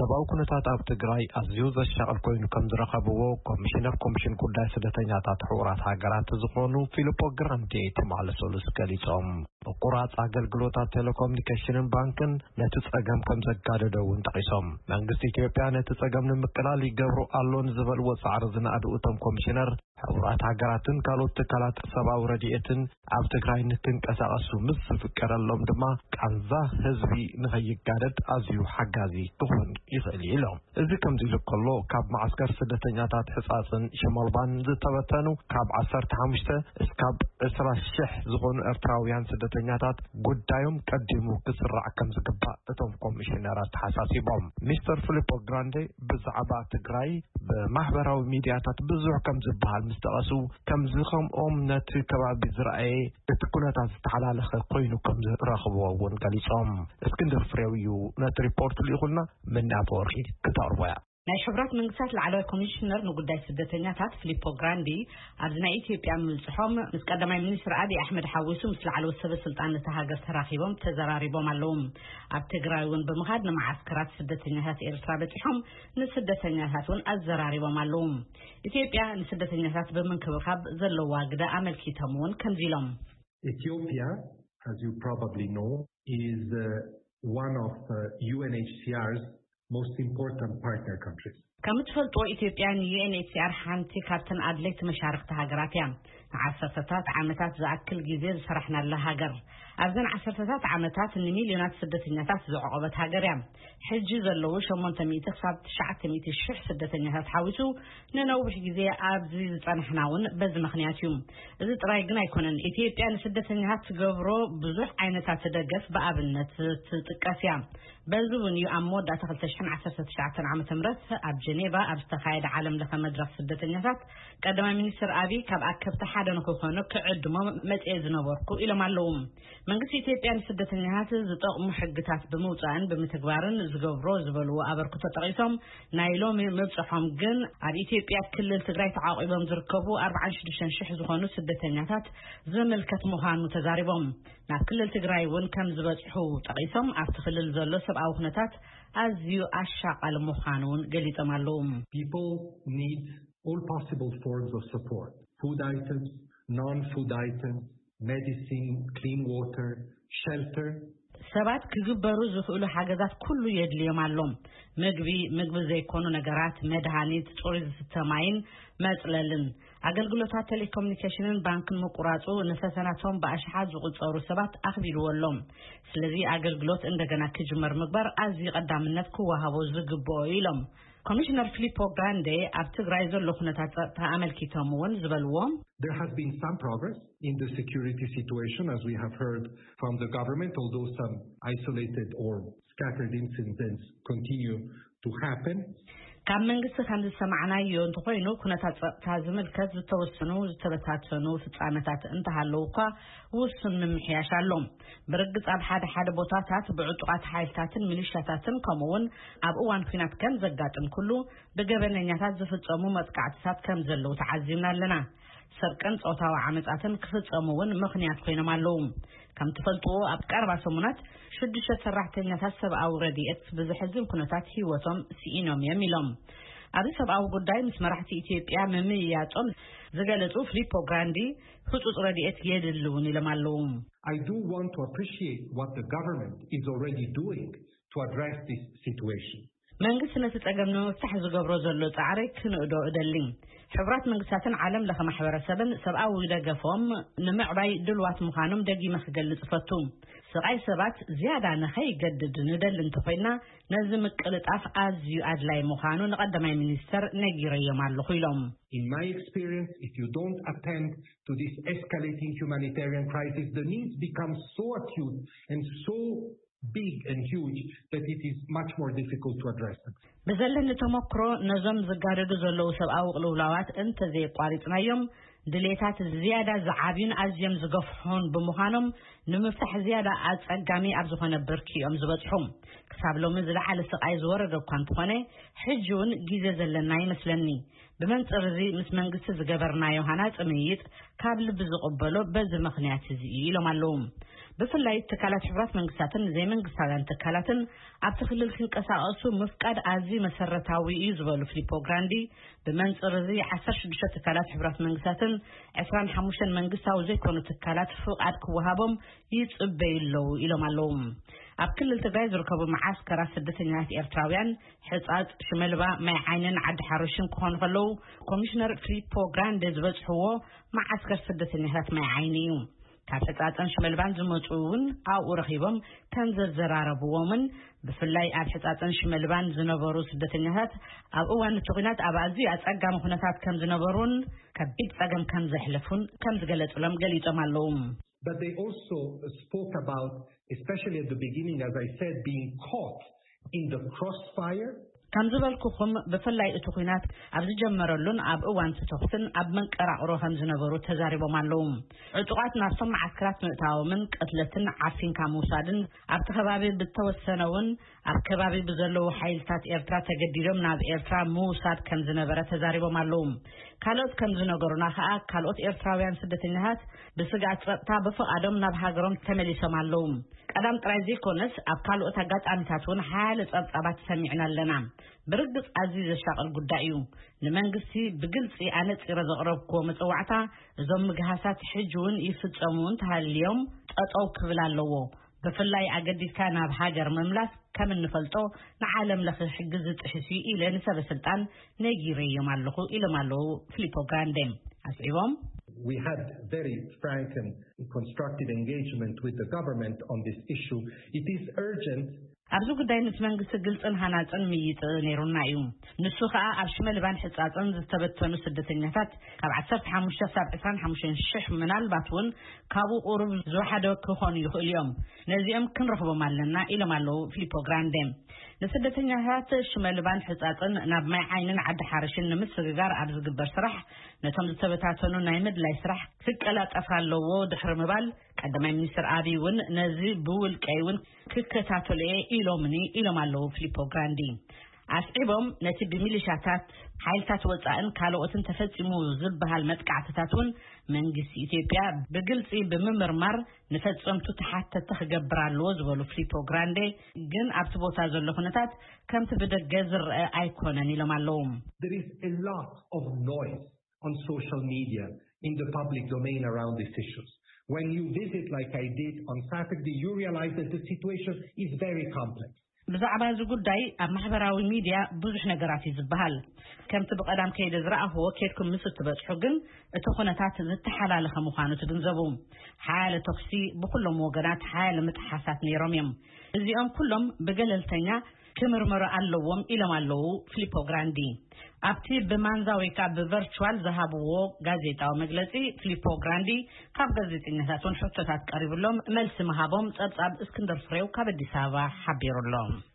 ሰብአዊ ኩነታት ኣብ ትግራይ ኣዝዩ ዘሻቅል ኮይኑ ከም ዝረኸብዎ ኮሚሽን ጉዳይ ስደተኛታት ሕቡራት ሃገራት ዝኾኑ ፊሊፖ ግራንዴ ተማለሰሉስ ገሊጾም ቁራጽ አገልግሎታት ቴሌኮሙኒኬሽንን ባንክን ነቲ ጸገም ከም ዘጋደደውን ጠቂሶም መንግስቲ ኢትዮጵያ ነቲ ጸገም ንምቅላል ይገብሩ ኣሎን ዝበልዎ ጻዕሪ ዝናድኡ እቶም ኮሚሽነር ሕቡራት ሃገራትን ካልኦት ትካላት ሰብአዊ ረድኤትን ኣብ ትግራይ ንክንቀሳቐሱ ምስ ዝፍቀደሎም ድማ ቃንዛ ህዝቢ ንኸይጋደድ ኣዝዩ ሓጋዚ ክኾን ይኽእል ኢሎም እዚ ከምዚ ኢሉ ከሎ ካብ ማዕስከር ስደተኛታት ሕጻጽን ሽመልባን ዝተበተኑ ካብ 15 እስካብ 20,000 ዝኾኑ ኤርትራውያን ስደተኛታት ጉዳዮም ቀዲሙ ክስራዕ ከም ዝግባእ እቶም ኮሚሽነራት ሓሳሲቦም ሚስተር ፊሊፖ ግራንዴ ብዛዕባ ትግራይ በማሕበራዊ ሚድያታት ብዙሕ ከም ዝበሃል ምስተቐሱ ከም ዝኸምኦም ነቲ ከባቢ ዝረኣየ እቲ ኩነታት ዝተሓላለኸ ኮይኑ ከም ዝረኽብዎውን ገሊጾም እስክንድር ፍሬውዩ ነቲ ሪፖርት ልኢኹልና ምናፈወርቂ ክተቕርቦያ ናይ ሕብራት መንግስታት ላዕለዋይ ኮሚሽነር ንጉዳይ ስደተኛታት ፊሊፖ ግራንዲ ኣብዚ ናይ ኢትዮጵያ ምልጽሖም ምስ ቀዳማይ ሚኒስትር አብይ አሕመድ ሓዊሱ ምስ ላዕለዎት ሰበስልጣን ተሃገር ተራኺቦም ተዘራሪቦም ኣለዎም ኣብ ትግራይ እውን ብምኻድ ንማዓስከራት ስደተኛታት ኤርትራ በፂሖም ንስደተኛታት እውን ኣዘራሪቦም ኣለዎም ኢትዮጵያ ንስደተኛታት ብምንክብኻብ ዘለዋ ግደ ኣመልኪቶም እውን ከምዚ ኢሎም Ethiopia, as you probably know, is one of UNHCR's most important partner countries. كم تفلتوا إثيوبيا UNHCR حانتي كابتن أدليت مشاركة هاجراتيا عسرتات عمتات زعكل جزيز فرحنا لهاجر أبزن عسرتات عمتات إن مليونات سدتنيات زعقبت هاجريا حجز اللوش ومنتمي تخصب شعت ميت الشح سدتنيات حاوسو ننوبش جزية أبزيز فنحناون بز مخنياتيوم إذا ترايقنا يكون إثيوبيا سدتنيات جبرو بزح عينتات تدقف بأبنت تكاسيا بزون يؤمد أتخل تشحن عسرتات شعت عمت مرث جنيفا أبستخايد عالم لها مدرسة سدتنيات قدما منيستر أبي كاب أكبت حدا نكوخونو كعدما متئذنا وركو إلى معلوم من قصة إثيوبيا سدتنيات زطاق محقتات بموتان بمتقبارن زغبرو زبلو أبركو تطريسهم نايلوم مبصحهم جن على إثيوبيا كل التقراي تعاقبهم زركبو 4 شح زخونو سدتنيات زملكت مهانو تزاربهم نا كل التقراي ون كم زبصحو تقيسهم أفتخل الزلو سبعة وخنتات as you ashaqal muhanun galitam alum people need all possible forms of support food items non-food items medicine clean water shelter ሰባት ክግበሩ ዝኽእሉ ሓገዛት ኩሉ የድልዮም ኣሎም ምግቢ ዘይኮኑ ነገራት መድሃኒት ጾሪ ዝተማይን መጽለልን አገልግሎታት ቴሌኮሙኒኬሽንን ባንክን መቁራጹ ነፈሰናቶም በአሽሓት ዝቁጸሩ ሰባት አኽቢልዎሎም ስለዚህ አገልግሎት እንደገና ክጅመር ምግባር አዚ ቀዳምነት ክዋሃቦ ዝግብኦ ኢሎም Commissioner Filippo Grande ኣብ ትግራይ ዘሎ ኩነታት ተኣመልኪቶም እውን ዝበልዎም There has been some progress in the security situation as we have heard from the government although some isolated or scattered incidents continue to happen ካብ መንግስቲ ከም ዝሰማዕናዮ እንትኾይኑ ኩነታት ታዝምልከት ዝተወሰኑ ዝተበታተኑ ፍጻመታት እንተሃለዉ እኳ ውስን ምምሕያሽ ኣሎም ብርግጽ ኣብ ሓደ ቦታታት ብዕጡቃት ሓይልታትን ሚሊሻታትን ከምኡውን ኣብ እዋን ኩናት ከም ዘጋጥም ኩሉ ብገበነኛታት ዝፍጸሙ መጥቃዕትታት ከም ዘለዉ ተዓዚምና ኣለና ሰርቀን ጾታዊ ዓመጻትን ክፍጸሙውን ምኽንያት ኮይኖም ኣለዉ ከም ትፈልጥዎ ኣብ ቀረባ ሰሙናት 6 ሰራሕተኛታት ሰብኣዊ ረድኤት ብዝሕዝን ኩነታት ህይወቶም ሲኢኖም ኢሎም ኣብ ሰብኣዊ ጉዳይ ምስ መራሕቲ ኢትዮጵያ ምምያጾም ዝገለጹ ፊሊፖ ግራንዲ ህጹጽ ረድኤት የድልውን ኢሎም ኣለዉ I do want to appreciate what the government is already doing to address this situation መንግስት ነቲ ጸገም ንምፍታሕ ዝገብሮ ዘሎ ጻዕሪ ክንእዶ እደሊ ሕብራት መንግስታትን ዓለም ለኸ ማሕበረሰብን ሰብኣዊ ደገፎም ንምዕባይ ድልዋት ምዃኖም ደጊመ ክገልጽ ፈቱ ስቃይ ሰባት ዝያዳ ንኸይገድድ ንደሊ እንተኾይና ነዚ ምቅልጣፍ ኣዝዩ ኣድላይ ምዃኑ ንቐዳማይ ሚኒስተር ነጊረዮም ኣለኹ ኢሎም In my experience, if you don't attend to this escalating humanitarian crisis, the needs become so acute and so big and huge that it is much more difficult to address them. بزلن تمكرو نظم زغارد زلو سبعو قلولاوات انت زي قاريطنايوم دليتات زياده زعابين ازيم زغفحون بمخانم ንምፍታሕ ዝያዳ ኣጸጋሚ ኣብ ዝኾነ ብርኪ እዮም ዝበጽሑም ክሳብ ሎሚ ዝለዓለ ስቃይ ዝወረደ እኳ እንተኾነ ሕጂ እውን ግዜ ዘለና ይመስለኒ ብመንጽር እዚ ምስ መንግስቲ ዝገበርናዮ ሃናጽ ምይይጥ ካብ ልቢ ዝቕበሎ በዚ ምኽንያት እዚ ኢሎም ኣለዉ ብፍላይ ትካላት ሕብራት መንግስታትን ዘይመንግስታውያን ትካላትን ኣብቲ ክልል ክንቀሳቐሱ ምፍቃድ ኣዝዩ መሰረታዊ እዩ ዝበሉ ፊሊፖ ግራንዲ ብመንጽር እዚ 16 ትካላት ሕብራት መንግስታትን 25 መንግስታዊ ዘይኮኑ ትካላት ፍቃድ ክወሃቦም ይጽበዩለው ኢሎም ኣለዉ ኣብ ክልል ትግራይ ዝርከቡ ማዓስከራት ስደተኛታት ኤርትራውያን ሕጻጽ ሽመልባ ማይ ዓይንን ዓዲ ሓርሽን ክኾኑ ከለዉ ኮሚሽነር ፊሊፖ ግራንዲ ዝበጽሕዎ ማዓስከር ስደተኛታት ማይ ዓይኒ እዩ ካብ ሕጻጽን ሽመልባን ዝመጹውን ኣብኡ ረኺቦም ከም ዘዘራረብዎምን ብፍላይ ኣብ ሕጻጽን ሽመልባን ዝነበሩ ስደተኛታት ኣብ እዋን ትኹናት ኣብ ኣዝዩ ኣጸጋሚ ኩነታት ከም ዝነበሩን ከቢድ ጸገም ከም ዘሕልፉን ከም ዝገለጹሎም ገሊጾም ኣለዉ But they also spoke about, especially at the beginning, as I said, being caught in the crossfire. ከም ዝበልኩኹም ብፍላይ እቲ ኩናት ኣብ ዝጀመረሉን ኣብ እዋን ተተኽትን ኣብ መንቀራቕሮ ከም ዝነበሩ ተዛሪቦም ኣለዉ ዕጡቓት ናብቶም ማዓስከራት ምእታዎምን ቅትለትን ዓፊንካ ምውሳድን ኣብቲ ከባቢ ብተወሰነውን ኣብ ከባቢ ብዘለዉ ሓይልታት ኤርትራ ተገዲዶም ናብ ኤርትራ ምውሳድ ከም ዝነበረ ተዛሪቦም ኣለዉ ካልኦት ከም ዝነገሩና ከዓ ካልኦት ኤርትራውያን ስደተኛታት ብስጋት ጸጥታ ብፍቃዶም ናብ ሃገሮም ተመሊሶም ኣለዉ ቀዳም ጥራይ ዘይኮነስ ኣብ ካልኦት ኣጋጣሚታት እውን ሓያለ ጸብጻባት ሰሚዕና ኣለና ብርግጽ ኣዝዩ ዘሻቅል ጉዳይ እዩ ንመንግስቲ ብግልጺ ኣነጺረ ዘቕረብክዎ መጽዋዕታ እዞም ምግሃሳት ሕጂ እውን ይፍጸሙን ተሃልዮም ጠጠው ክብል ኣለዎ ብፍላይ ኣገዲስካ ናብ ሃገር መምላስ ከም እንፈልጦ ንዓለም ለኸ ሕግዝ ዝጥሕሲ ኢለ ንሰበ ስልጣን ነጊረዮም ኣለኹ ኢሎም ኣለዉ ፊሊፖ ግራንዲ ኣስዒቦም We had very frank and constructive engagement with the government on this issue. It is urgent. ኣብዚ ጉዳይ ምስ መንግስቲ ግልጽን ሃናጽን ምይይጥ ነይሩና እዩ ንሱ ከዓ ኣብ ሽመልባን ሕጻጽን ዝተበተኑ ስደተኛታት ካብ 15 ሳብ 25 ሽሕ ምናልባት እውን ካብኡ ቁሩብ ዝወሓደ ክኾኑ ይኽእሉ እዮም ነዚኦም ክንረኽቦም ኣለና ኢሎም ኣለዉ ፊሊፖ ግራንዲ ንስደተኛታት ሽመልባን ሕጻጽን ናብ ማይ ዓይንን ዓዲ ሓርሽን ንምስግጋር ኣብ ዝግበር ስራሕ ነቶም ዝተበታተኑ ናይ ምድላይ ስራሕ ክቀላጠፍ ኣለዎ ድሕሪ ምባል ቀዳማይ ሚኒስትር አብይ እውን ነዚ ብውልቀይ እውን ክከታተሉ ኢሎም ኣለዉ ፊሊፖ ግራንዲ ኣስዒቦም ነቲ ብሚሊሻታት ሓይልታት ወጻእን ካልኦትን ተፈጺሙ ዝበሃል መጥቃዕትታትን መንግስቲ ኢትዮጵያ ብግልጽ ብምምርማር ንፈጸምቱ ተሓተተ ክገብር ኣለዎ ዝበሉ ፊሊፖ ግራንዲ ግን ኣብቲ ቦታ ዘሎ ኩነታት ከምቲ ብደገ ዝርአ ኣይኮነን ኢሎም ኣለዉ There is a lot of noise on social media in the public domain around these issues. When you visit like I did on Saturday, you realize that the situation is very complex. ብዛዕባ እዚ ጉዳይ ኣብ ማሕበራዊ ሚድያ ብዙሕ ነገራት ይዝበሃል ከምቲ ብቀዳም ከይደ ዝረኣኽዎ ከይድኩም ምስ እትበጽሑ ግን እቲ ኩነታት ዝተሓላለኸ ምዃኑ ትግንዘቡ ሓያለ ተኽሲ ብኩሎም ወገናት ሓያለ ምጥሓሳት ነይሮም እዮም እዚኦም ኩሎም ብገለልተኛ ክምርመሩ ኣለዎም ኢሎም ኣለዉ ፊሊፖ ግራንዲ ኣብቲ ብማንዛዊካ ብቨርቹዋል ዝሃብዎ ጋዜጣዊ መግለጺ ፊሊፖ ግራንዲ ካብ ጋዜጠኛታትን ሕቶታት ቀሪብሎም መልሲ መሃቦም ጸብጻብ እስክንድር ፍሬው ካብ አዲስ አበባ ሓቢሩሎም